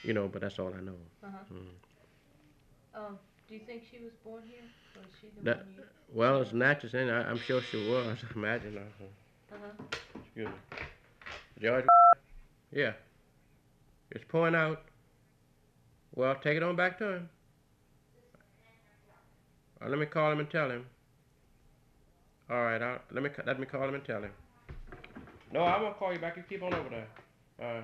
You know, but that's all I know. Uh-huh. Mm. Do you think she was born here? Or is she the That one you, well, you it's know? Natchez, and I'm sure she was. Imagine. Uh-huh. Excuse me, George. Yeah, it's pouring out. Well, take it on back to him. Let me call him and tell him. All right, let me call him and tell him. No, I'm gonna call you back. You keep on over there. Uh,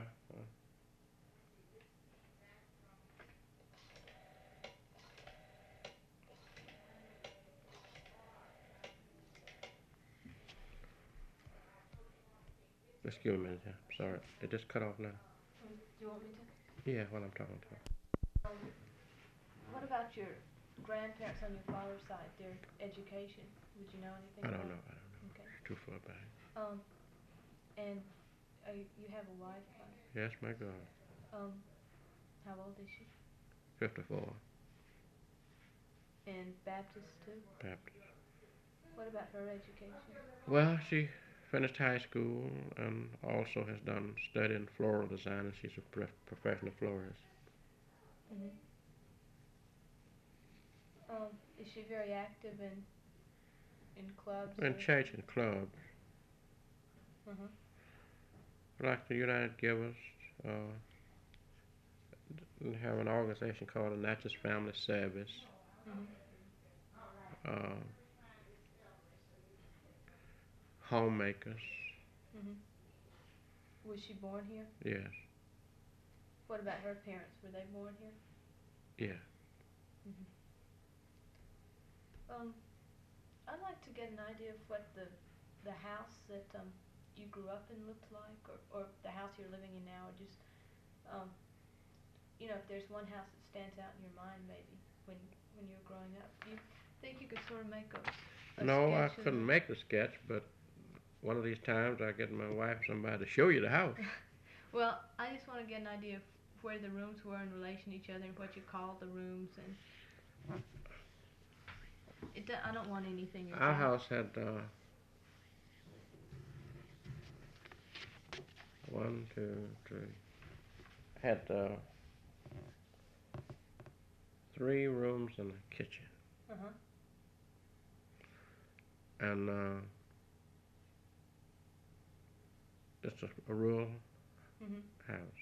excuse me a minute. Sorry, it just cut off now. Do you want me to? Yeah, while I'm talking to him. Um, what about your grandparents on your father's side, their education? Would you know anything I don't about? know. I don't know. Okay. It's too far back. Um, and you have a wife, right? Yes, my God. Um, how old is she? 54. And Baptist too? Baptist. What about her education? Well, she finished high school and also has done study in floral design, and she's a professional florist. Mm-hmm. Is she very active in clubs In or? church and clubs, Uh-huh. like the United Givers, uh, we have an organization called the Natchez Family Service. Mm-hmm. Uh, Homemakers, Mm-hmm. Was she born here? yes, What about her parents? Were they born here? yeah. Mm-hmm. Um, I'd like to get an idea of what the house that you grew up in looked like, or the house you're living in now, or just um, if there's one house that stands out in your mind, maybe when you were growing up. Do you think you could sort of make a No, I sketch of couldn't make the sketch, but one of these times I get my wife or somebody to show you the house. well, I just want to get an idea of where the rooms were in relation to each other and what you called the rooms, and I don't want anything Our exact. house had one, two, three. Had 3 rooms and a kitchen, Uh huh. and it's a rural Mhm. house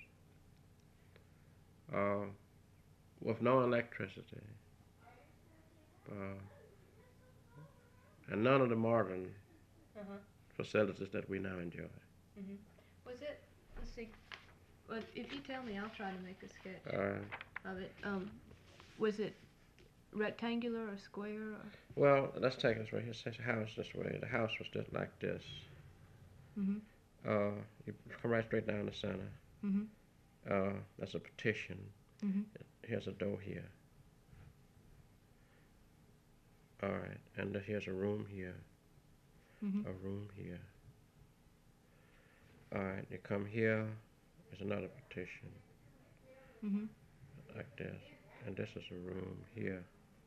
uh, with no electricity, uh, and none of the modern Uh huh. facilities that we now enjoy. Mhm. Was it? Let's see. Well, if you tell me, I'll try to make a sketch Uh, of it. Was it rectangular or square or? well, let's take this right here. Say the house this way. The house was just like this. Mhm. You come right straight down the center. Mhm. That's a partition. Mhm. Here's a door here. All right, and here's a room here. Mhm. A room here. All right, you come here. There's another partition Mhm. like this, and this is a room here.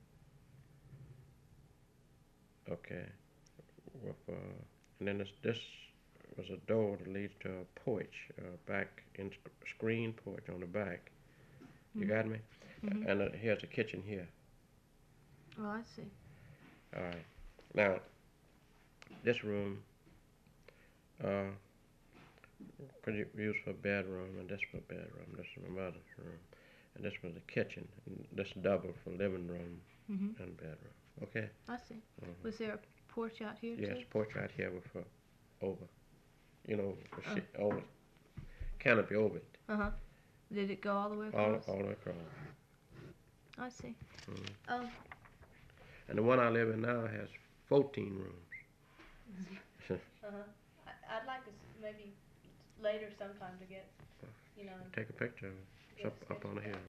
Okay, with and then this was a door that leads to a porch, back in screen porch on the back. You Mhm. got me? Mhm. And here's a kitchen here. Oh, I see. All right. Now this room uh, could you use for bedroom, and this for bedroom. This is my mother's room, and this was the kitchen, and this double for living room Mhm. and bedroom. Okay. I see. Hmm. Was there a porch out here Yes, too? porch right here with over, Oh. over canopy over it, Uh huh. Did it go all the way all across? all the way across. I see. Hmm. Um. And the one I live in now has 14 rooms. Uh huh. I'd like us maybe later sometime to get Take a picture of it. It's get a up sketch on of the that. hill.